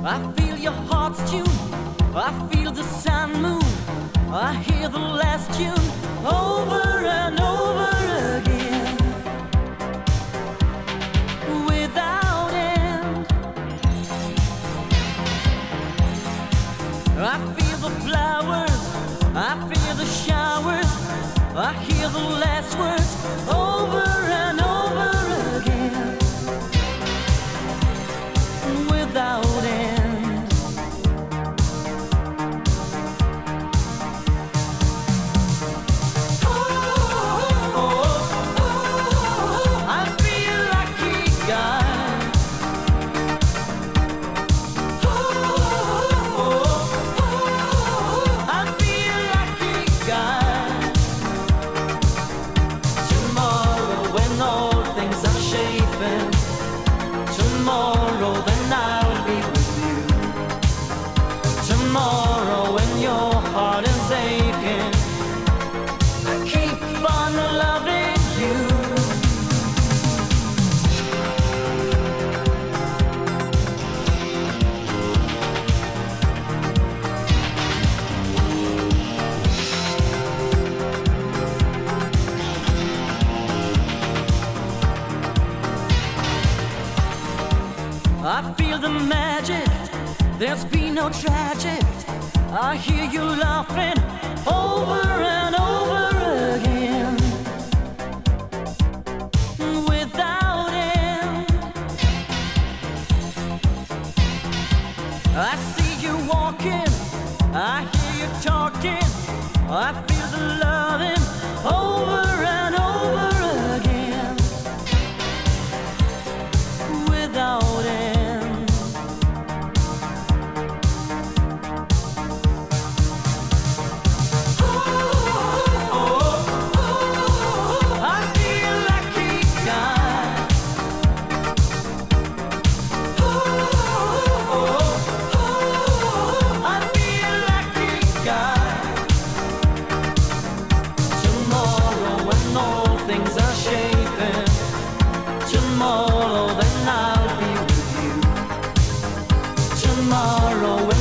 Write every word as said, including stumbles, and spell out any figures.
I feel your heart's tune, I feel the sun moon, I hear the last tune over and over again, without end. I feel the flowers, I feel the showers, I hear the last words over and over again, without end. Oh, oh, oh, oh, I feel lucky guy. Oh, oh, oh, I feel lucky guy. Tomorrow when all things are shaping, tomorrow then I'll be with you. Tomorrow when your heart is aching, I keep on loving you. I feel the magic, there's been no tragic. I hear you laughing over and over again, without end. I see you walking, I hear you talking, I feel the loving over and over again, without end. Tomorrow then I'll be with you. Tomorrow when